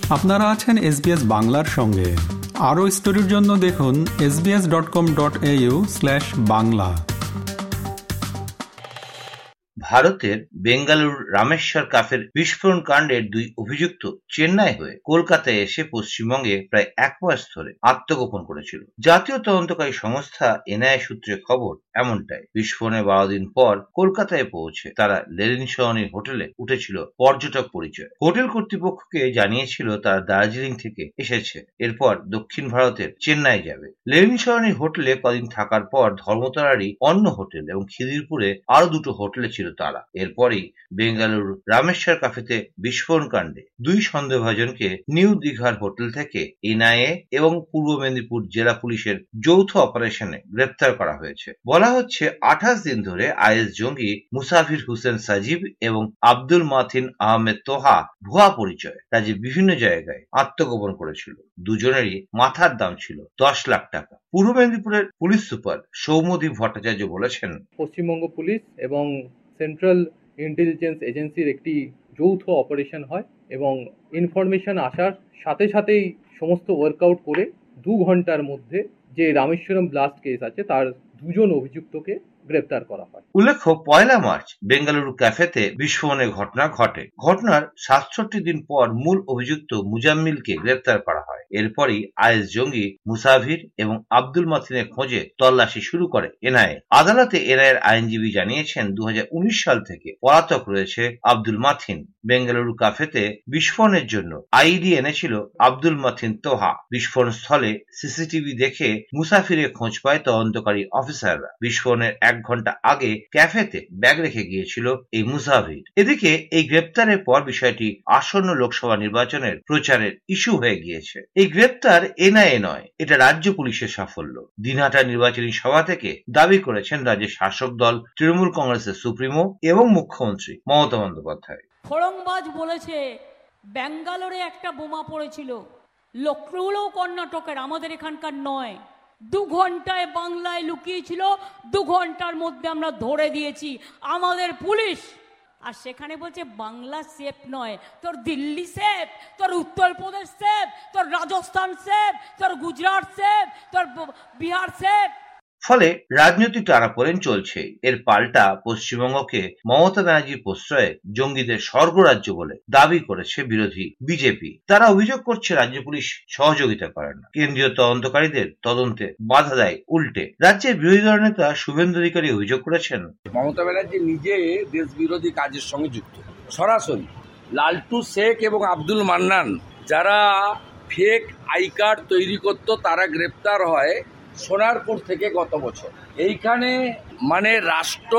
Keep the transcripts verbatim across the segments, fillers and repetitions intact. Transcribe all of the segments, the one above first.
আপনারা আছেন এসবিএস বাংলার সঙ্গে। আরও স্টোরির জন্য দেখুন S B S dot com dot A U slash Bangla. ভারতের বেঙ্গালুরু রামেশ্বর কাফের বিস্ফোরণ কাণ্ডের দুই অভিযুক্ত চেন্নাই হয়ে কলকাতায় এসে পশ্চিমবঙ্গে প্রায় এক মাস ধরে আত্মগোপন করেছিল। জাতীয় তদন্তকারী সংস্থা এনআইএ সূত্রে খবর এমনটাই। বিস্ফোরণের বারো দিন পর কলকাতায় পৌঁছে তারা লেনিন সরণির হোটেলে উঠেছিল পর্যটক পরিচয়। হোটেল কর্তৃপক্ষকে জানিয়েছিল তারা দার্জিলিং থেকে এসেছে, এরপর দক্ষিণ ভারতের চেন্নাই যাবে। লেনিন সরণির হোটেলে কদিন থাকার পর ধর্মতলারই অন্য হোটেল এবং খিদিরপুরে আরো দুটো হোটেলে ছিল তারা। এরপরই বেঙ্গালুরু রামেশ্বর কাফেতে বিস্ফোরণ কাণ্ডে দুই সন্দেহভাজনকে নিউ দীঘার হোটেল থেকে এনআইএ এবং পূর্ব মেদিনীপুর জেলা পুলিশের যৌথ অপারেশনে গ্রেপ্তার করা হয়েছে। বলা হচ্ছে আঠাশ দিন ধরে আইএস জঙ্গি মুসাফির হুসেন সাজিব এবং আব্দুল মাতিন আহমেদ তোহা ভুয়া পরিচয় রাজ্যের বিভিন্ন জায়গায় আত্মগোপন করেছিল। দুজনেরই মাথার দাম ছিল দশ লাখ টাকা। পূর্ব মেদিনীপুরের পুলিশ সুপার সৌম্যদীপ ভট্টাচার্য বলেছেন, পশ্চিমবঙ্গ পুলিশ এবং সেন্ট্রাল ইন্টেলিজেন্স এজেন্সির একটি যৌথ অপারেশন হয় এবং ইনফরমেশন আসার সাথে সাথেই সমস্ত ওয়ার্কআউট করে দু ঘন্টার মধ্যে যে রামেশ্বরম ব্লাস্ট কেস আছে তার দুজন অভিযুক্তকে গ্রেপ্তার করা হয়। উল্লেখ্য, পয়লা মার্চ বেঙ্গালুরু ক্যাফেতে বিস্ফোরণের ঘটনা ঘটে। ঘটনার সাতষট্টি দিন পর মূল অভিযুক্ত মুজাম্মিলকে গ্রেপ্তার করা হয়। এরপরই আইএস জঙ্গি মুসাফির এবং আব্দুল মাতিনের খোঁজে তল্লাশি শুরু করে এনআইএ। আদালতে এনআইএর আইনজীবী জানিয়েছেন দু হাজার উনিশ সাল থেকে পলাতক রয়েছে আব্দুল মাতিন। বেঙ্গালুরু ক্যাফেতে বিস্ফোরণের জন্য আইডি এনেছিল আব্দুল মাতিন তোহা। বিস্ফোরণ স্থলে সিসিটিভি দেখে মুসাফিরের খোঁজ পায় তদন্তকারী অফিসাররা। বিস্ফোরণের এক ঘন্টা আগে ক্যাফেতে ব্যাগ রেখে গিয়েছিল এই মুসাফির। এদিকে এই গ্রেপ্তারের পর বিষয়টি আসন্ন লোকসভা নির্বাচনের প্রচারের ইস্যু হয়ে গিয়েছে। এই গ্রেপ্তার এনআইএ নয়, এটা রাজ্য পুলিশের সাফল্য। দিনহাটা নির্বাচনী সভা থেকে দাবি করেছেন রাজ্যের শাসক দল তৃণমূল কংগ্রেসের সুপ্রিমো এবং মুখ্যমন্ত্রী মমতা বন্দ্যোপাধ্যায়। খড়ংবাজ বলেছে ব্যাঙ্গালোরে একটা বোমা পড়েছিল, লক্ষ্ণৌও কর্ণাটকের, আমাদের এখানকার নয়। দু ঘন্টায় বাংলায় লুকিয়েছিল, দু ঘন্টার মধ্যে আমরা ধরে দিয়েছি আমাদের পুলিশ। আর সেখানে বলছে বাংলা সেফ নয়, তোর দিল্লি সেফ, তোর উত্তরপ্রদেশ সেফ, তোর রাজস্থান সেফ, তোর গুজরাট সেফ, তোর বিহার সেফ। ফলে রাজনৈতিক টানাপোড়েন চলছে। এর পাল্টা পশ্চিমবঙ্গকে মমতা ব্যানার্জির প্রশ্রয়ে জঙ্গিদের স্বর্গরাজ্য বলে দাবি করেছে বিরোধী বিজেপি। তারা অভিযোগ করছে রাজ্য পুলিশ সহযোগিতা করে না, কেন্দ্রীয় তদন্তকারীদের তদন্তে বাধা দেয় উল্টে। রাজ্যের বিরোধী দল নেতা শুভেন্দু অধিকারী অভিযোগ করেছেন, মমতা ব্যানার্জি নিজে দেশ বিরোধী কাজের সঙ্গে যুক্ত। সরাসরি লালটু শেখ এবং আব্দুল মান্নান যারা ফেক আই কার্ড তৈরি করত তারা গ্রেপ্তার হয় সোনারপুর থেকে গত বছর। এইখানে মানে রাষ্ট্র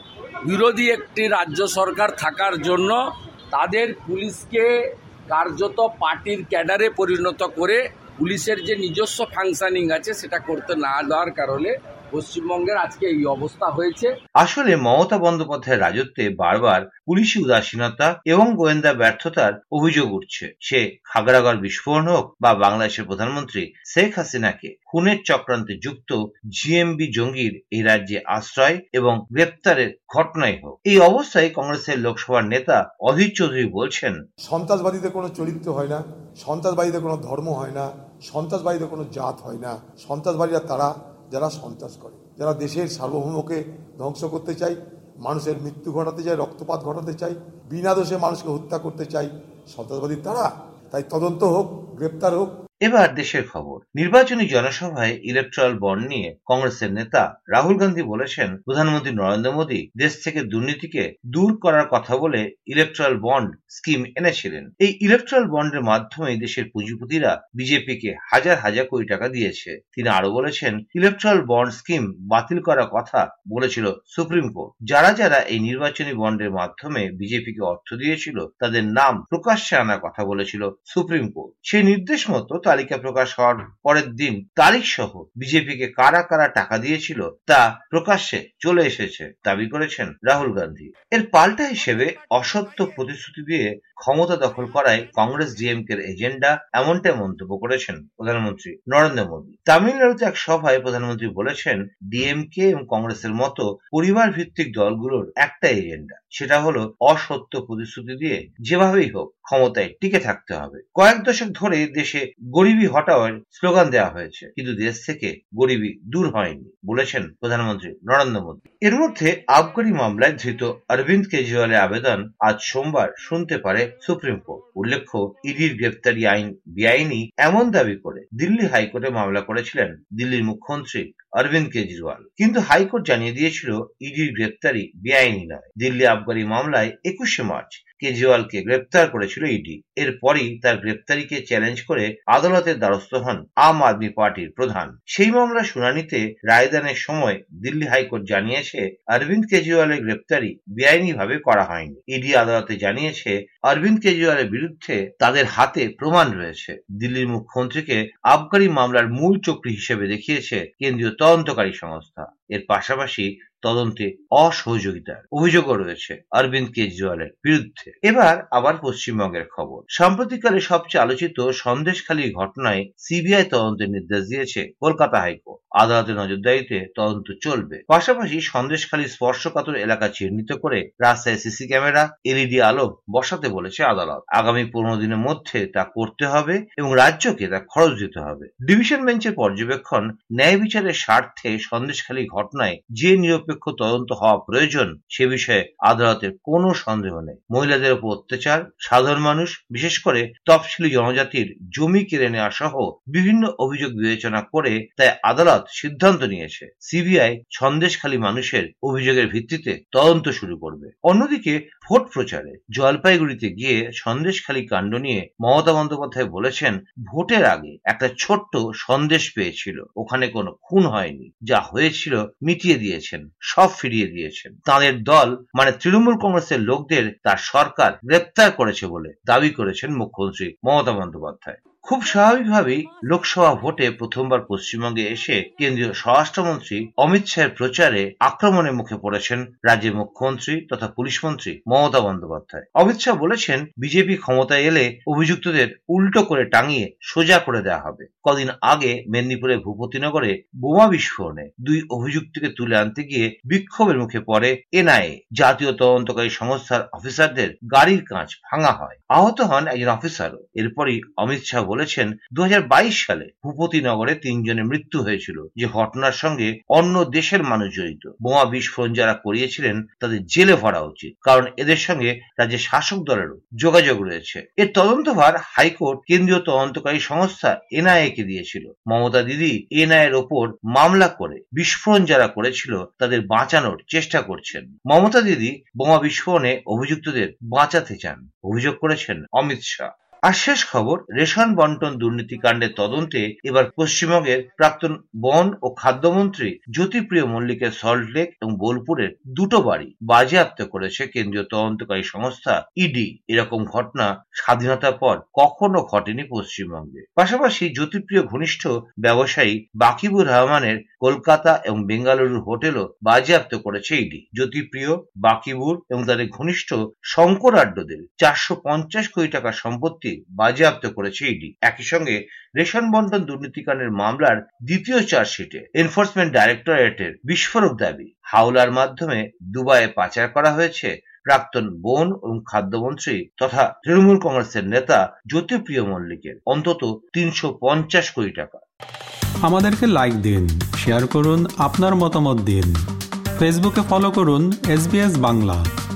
বিরোধী একটি রাজ্য সরকার থাকার জন্য তাদের পুলিশকে কার্যত পার্টির ক্যাডারে পরিণত করে পুলিশের যে নিজস্ব ফাংশনিং আছে সেটা করতে না দেওয়ার কারণে পশ্চিমবঙ্গের আজকে এই অবস্থা হয়েছে। আসলে মমতা বন্দ্যোপাধ্যায়ের রাজত্বে বারবার পুলিশি উদাসীনতা এবং গোয়েন্দা ব্যর্থতার অভিযোগ উঠছে। সে খাগড়াগড় বিস্ফোরণ হোক বা বাংলাদেশের প্রধানমন্ত্রী শেখ হাসিনাকে খুনের চক্রান্তে যুক্ত জিএমবি জঙ্গির এই রাজ্যে আশ্রয় এবং গ্রেপ্তারের ঘটনাই হোক। এই অবস্থায় কংগ্রেসের লোকসভার নেতা অধীর চৌধুরী বলছেন, সন্ত্রাসবাদীদের কোনো চরিত্র হয় না, সন্ত্রাসবাদীদের কোনো ধর্ম হয় না, সন্ত্রাসবাদীদের কোনো জাত হয় না। সন্ত্রাসবাদীরা তারা যারা সন্ত্রাস করে, যারা দেশের সার্বভৌমকে ধ্বংস করতে চায়, মানুষের মৃত্যু ঘটাতে চায়, রক্তপাত ঘটাতে চায়, বিনা দোষে মানুষকে হত্যা করতে চায়, সন্ত্রাসবাদী তারা। তাই তদন্ত হোক, গ্রেপ্তার হোক। এবার দেশের খবর। নির্বাচনী জনসভায় ইলেকট্রাল বন্ড নিয়ে কংগ্রেসের নেতা রাহুল গান্ধী বলেছেন প্রধানমন্ত্রী নরেন্দ্র মোদী দেশ থেকে দুর্নীতিকে দূর করার কথা বলে ইলেকট্রাল বন্ড স্কিম এনেছিলেন। এই ইলেকট্রাল বন্ডের মাধ্যমে দেশের পুঁজিপতিরা বিজেপিকে হাজার হাজার কোটি টাকা দিয়েছে। তিনি আরো বলেছেন ইলেকট্রাল বন্ড স্কিম বাতিল করার কথা বলেছিল সুপ্রিম কোর্ট। যারা যারা এই নির্বাচনী বন্ডের মাধ্যমে বিজেপিকে অর্থ দিয়েছিল তাদের নাম প্রকাশ্যে আনার কথা বলেছিল সুপ্রিম কোর্ট। সেই নির্দেশ মতো তালিকা প্রকাশ হওয়ার পরের দিন তারিখ সহ বিজেপিকে কারা কারা টাকা দিয়েছিল তা প্রকাশ্যে চলে এসেছে দাবি করেছেন রাহুল গান্ধী। এর পাল্টা হিসেবে অসত্য প্রতিশ্রুতি দিয়ে ক্ষমতা দখল করায় কংগ্রেস ডিএমকে এর এজেন্ডা, এমনটাই মন্তব্য করেছেন প্রধানমন্ত্রী নরেন্দ্র মোদী। তামিলনাড়ুতে এক সভায় প্রধানমন্ত্রী বলেছেন ডিএমকে এবং কংগ্রেসের মতো পরিবার ভিত্তিক দলগুলোর একটা এজেন্ডা, সেটা হলো অসত্য প্রতিশ্রুতি দিয়ে যেভাবেই হোক ক্ষমতায় টিকে থাকতে হবে। কয়েক দশক ধরে দেশে গরিবি হটাওয়ার স্লোগান দেওয়া হয়েছে, কিন্তু দেশ থেকে গরিবি দূর হয়নি বলেছেন প্রধানমন্ত্রী নরেন্দ্র মোদী। এর মধ্যে আবগারি মামলায় ধৃত অরবিন্দ কেজরিওয়ালের আবেদন আজ সোমবার শুনতে পারে সুপ্রিম কোর্ট। উল্লেখ্য, ইডির গ্রেফতারি আইন বেআইনি এমন দাবি করে দিল্লি হাইকোর্টে মামলা করেছিলেন দিল্লির মুখ্যমন্ত্রী অরবিন্দ কেজরিওয়াল, কিন্তু হাইকোর্ট জানিয়ে দিয়েছিল ইডির গ্রেফতারি বেআইনি নয়। দিল্লি আবগারি মামলায় একুশে মার্চ কেজরিওয়ালকে গ্রেপ্তার করেছিল ইডি। এরপরই তার গ্রেপ্তারিকে চ্যালেঞ্জ করে আদালতের দ্বারস্থ হন আম আদমি পার্টির প্রধান। সেই মামলার শুনানিতে রায়দানের সময় দিল্লি হাইকোর্ট জানিয়েছে অরবিন্দ কেজরিওয়ালের গ্রেপ্তারি বেআইনি ভাবে করা হয়নি। ইডি আদালতে জানিয়েছে অরবিন্দ কেজরিওয়ালের বিরুদ্ধে তাদের হাতে প্রমাণ রয়েছে। দিল্লির মুখ্যমন্ত্রীকে আবগারি মামলার মূল চক্রী হিসেবে দেখিয়েছে কেন্দ্রীয় তদন্তকারী সংস্থা। এর পাশাপাশি তদন্তে অসহযোগিতার অভিযোগও রয়েছে অরবিন্দ কেজরিওয়ালের বিরুদ্ধে। এবার আবার পশ্চিমবঙ্গের খবর। সাম্প্রতিককালে সবচেয়ে আলোচিত সন্দেশখালীর ঘটনায় সিবিআই তদন্তের নির্দেশ দিয়েছে কলকাতা হাইকোর্ট। আদালতের নজরদারিতে তদন্ত চলবে। পাশাপাশি সন্দেশখালীর স্পর্শকাতর এলাকা চিহ্নিত করে রাস্তায় সিসি ক্যামেরা, এলইডি আলো বসাতে বলেছে আদালত। আগামী পনেরো দিনের মধ্যে তা করতে হবে এবং রাজ্যকে তা খরচ দিতে হবে। ডিভিশন বেঞ্চের পর্যবেক্ষণ, ন্যায় বিচারের স্বার্থে সন্দেশখালী ঘটনায় যে নিরপেক্ষ তদন্ত হওয়া প্রয়োজন সে বিষয়ে আদালতের কোনো সন্দেহ নেই। মহিলাদের উপর অত্যাচার, সাধারণ মানুষ বিশেষ করে তফসিলি জনজাতির জমি কেড়ে নেওয়া সহ বিভিন্ন অভিযোগ বিবেচনা করে তাই আদালত সিদ্ধান্ত নিয়েছে সিবিআই সন্দেশখালী মানুষের অভিযোগের ভিত্তিতে তদন্ত শুরু করবে। অন্যদিকে ভোট প্রচারে জলপাইগুড়িতে গিয়ে সন্দেশখালী কাণ্ড নিয়ে মমতা বন্দ্যোপাধ্যায় বলেছেন, ভোটের আগে একটা ছোট্ট সন্দেশ পেয়েছিল, ওখানে কোনো খুন হয়নি, যা হয়েছিল মিটিয়ে দিয়েছেন, সব ফিরিয়ে দিয়েছেন। তাদের দল মানে তৃণমূল কংগ্রেসের লোকদের তার সরকার গ্রেপ্তার করেছে বলে দাবি করেছেন মুখ্যমন্ত্রী মমতা বন্দ্যোপাধ্যায়। খুব স্বাভাবিকভাবেই লোকসভা ভোটে প্রথমবার পশ্চিমবঙ্গে এসে কেন্দ্রীয় স্বরাষ্ট্রমন্ত্রী অমিত শাহের প্রচারে আক্রমণের মুখে পড়েছেন রাজ্যের মুখ্যমন্ত্রী তথা পুলিশ মন্ত্রী মমতা বন্দ্যোপাধ্যায়। অমিত শাহ বলেছেন, বিজেপি ক্ষমতায় এলে অভিযুক্তদের উল্টো করে টাঙিয়ে সোজা করে দেওয়া হবে। কদিন আগে মেদিনীপুরের ভূপতিনগরে বোমা বিস্ফোরণে দুই অভিযুক্তকে তুলে আনতে গিয়ে বিক্ষোভের মুখে পড়ে এনআইএ। জাতীয় তদন্তকারী সংস্থার অফিসারদের গাড়ির কাঁচ ভাঙা হয়, আহত হন একজন অফিসারও। এরপরই অমিত শাহ বলেছেন, দু হাজার বাইশ সালে ভূপতিনগরে তিনজনের মৃত্যু হয়েছিল, যে ঘটনার সঙ্গে অন্য দেশের মানুষ জড়িত। বোমা বিস্ফোরণ যারা করিয়েছিলেন তাদের জেলে ভরা উচিত, কারণ এদের সঙ্গে রাজ্যের শাসক দলেরও যোগাযোগ রয়েছে। এর তদন্তভার হাইকোর্ট কেন্দ্রীয় তদন্তকারী সংস্থা এনআইএ কে দিয়েছিল। মমতা দিদি এনআইএর ওপর মামলা করে বিস্ফোরণ যারা করেছিল তাদের বাঁচানোর চেষ্টা করছেন। মমতা দিদি বোমা বিস্ফোরণে অভিযুক্তদের বাঁচাতে চান, অভিযোগ করেছেন অমিত শাহ। আর শেষ খবর, রেশন বন্টন দুর্নীতিকাণ্ডের তদন্তে এবার পশ্চিমবঙ্গের প্রাক্তন বন ও খাদ্যমন্ত্রী জ্যোতিপ্রিয় মল্লিকের সল্টলেক এবং বোলপুরের দুটো বাড়ি বাজেয়াপ্ত করেছে কেন্দ্রীয় তদন্তকারী সংস্থা ইডি। এরকম ঘটনা স্বাধীনতার পর কখনো ঘটেনি পশ্চিমবঙ্গে। পাশাপাশি জ্যোতিপ্রিয় ঘনিষ্ঠ ব্যবসায়ী বাকিবুর রহমানের কলকাতা এবং বেঙ্গালুরুর হোটেলও বাজেয়াপ্ত করেছে ইডি। জ্যোতিপ্রিয়, বাকিবুর এবং তাদের ঘনিষ্ঠ শঙ্কর আড্ডদের চারশো পঞ্চাশ কোটি টাকার সম্পত্তি বাজেয়াপ্ত করেছে ইডি। একই সঙ্গে রেশন বন্টন দুর্নীতিকাণ্ডের মামলার দ্বিতীয় চার্জশিটে এনফোর্সমেন্ট ডাইরেক্টরেটের বিস্ফোরক দাবি, হাওলার মাধ্যমে দুবাইয়ে পাচার করা হয়েছে প্রাক্তন বন এবং খাদ্যমন্ত্রী তথা তৃণমূল কংগ্রেসের নেতা জ্যোতিপ্রিয় মল্লিকের অন্তত তিনশো পঞ্চাশ কোটি টাকা। আমাদেরকে লাইক দিন, শেয়ার করুন, আপনার মতামত দিন। ফেসবুকে ফলো করুন এসবিএস বাংলা।